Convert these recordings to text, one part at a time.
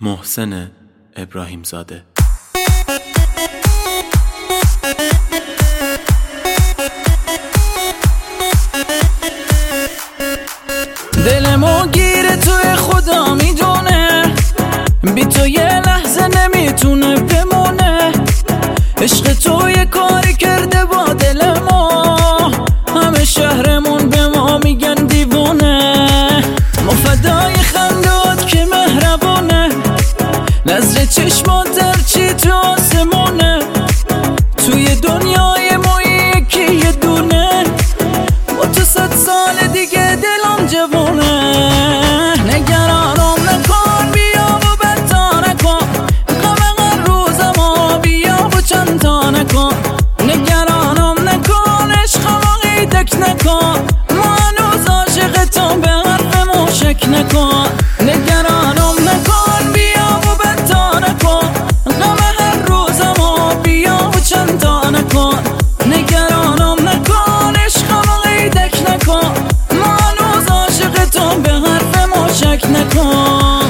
محسن ابراهیم زاده. دلمو گیره توی خدا میدونه، بی تو یه لحظه نمیتونه بمونه. عشق تو یه کاری کرده با دل ما، همه شهرمون به ما میگن دیوونه. ما فدای خندات که مهربونه، نظر چشمات هرچی تو آسمونه. توی دنیای ما یکی یه دونه، با تو 100 سال دیگه دلم جوونه. نگرانم نکن، بیا و بدتا نکن، غم هر روز ما بیا و چند تا نکن. نگرانم نکن، عشقم عقیدک نکن، ما هنوز عاشق تو به حرفمون شک نکن. نگرانم نکن، بیا و بدتا نکن، غم هر روز ما بیا و چند تا نکن. نگرانم نکن، عشقم عقیدک نکن، ما هنوز عاشق تو به حرفمون شک نکن.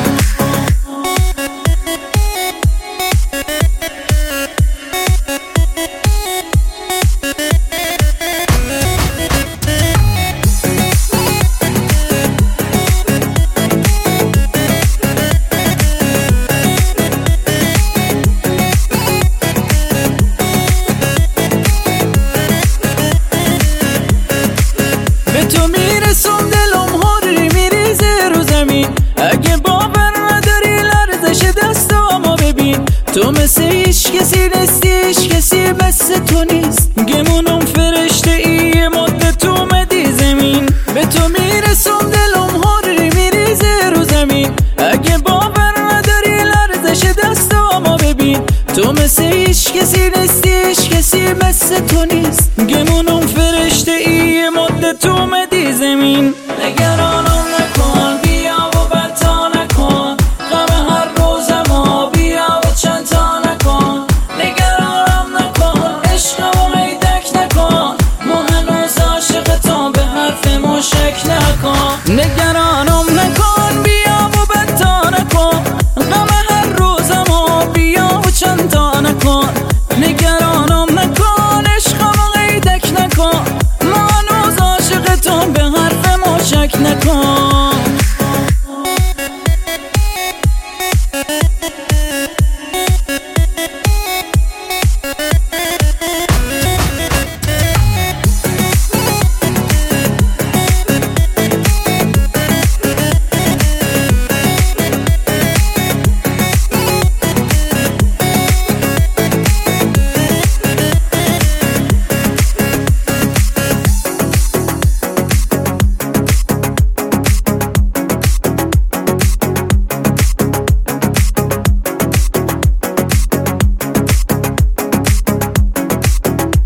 تو میرسم دلم هاری میریزه رو زمین، اگه باور نداری لرزش دستامو ببین. تو مثل هیچ کسی نیستی، هیچ کسی مثل تو نیست. گمونم فرشته ای مدت تو اومدی زمین. به تو میرسم دلم هاری میریزه رو زمین، اگه باور نداری لرزش دستامو ببین. تو مثل هیچ کسی نیستی، هیچ کسی مثل تو نیست. گمونم فرشته ای مدت تو اومدی زمین. نگرانم نکن، بیا و بدتا نکن، غم هر روز ما بیا و چند تا نکن. نگرانم نکن، عشقم عقیدک نکن، ما هنوز عاشق تو به حرفمون شک نکن. نگرانم نکن، بیا و بدتا نکن، غم هر روز ما بیا و چند تا نکن. نگرانم نکن، عشقم عقیدک نکن، ما هنوز عاشق تو به حرفمون شک نکن.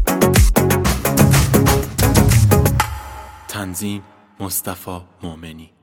تنظیم مصطفی مومنی.